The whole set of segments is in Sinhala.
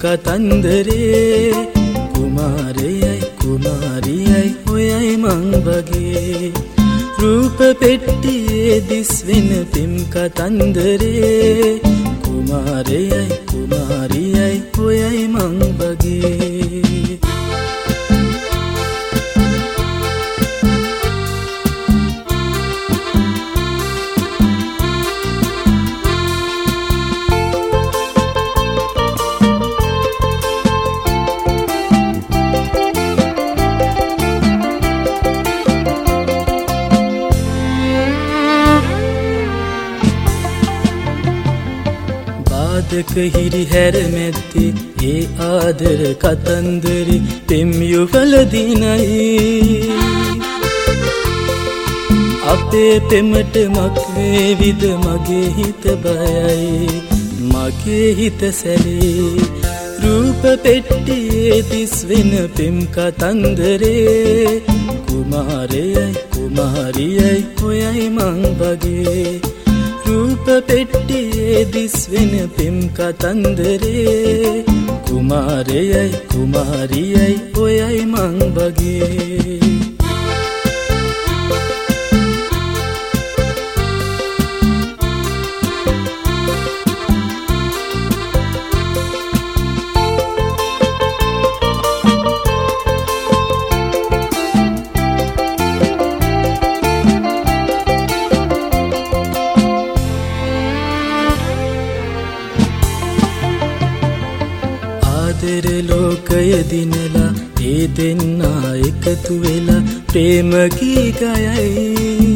කතන්දරේ කුමාරයයි කුමාරියයි ඔයයි මං වගේ රූප පෙට්ටියේ දිස්වෙන පිම් කතන්දරේ කුමාරයයි කුමාරියයි ඔයයි මං වගේ ආදක හිරි හැර මැත්තේ ඒ ආදර කතන්දරේ පෙම් යුවල දිනයි අපේ පෙමට මක් වේවිද මගේ හිත බයයි මගේ හිත සැලේ රූප පෙට්ටියේ දිස්වෙන පෙම් කතන්දරේ කුමාරයයි කුමාරියයි ඔයයි මං වගේ රූප පෙට්ටියේ දිස්වෙන පෙම් කතන්දරේ කුමාරයයි කුමාරියයි ඔයයි මං වගේ ආදර ලෝකය දිනලා ඒ දෙන්නා එකතු වෙලා ප්‍රේම ගී ගයයි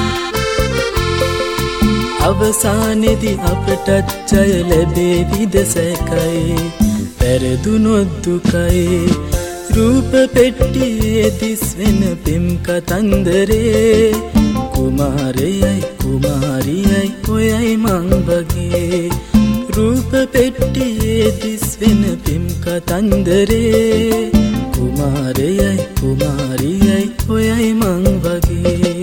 අවසානයේදී අපටත් ජය ලැබේවිද සැකයි පෙරදුනොත් දුකයි රූප පෙට්ටියේ දිස්වෙන පෙම් කතන්දරේ කුමාරයයි කුමාරියයි ඔයයි මං වගේ රූප පෙට්ටියේ දිස්වෙන පෙම් කතන්දරේ කුමාරයයි කුමාරියයි ඔයයි මං වගේ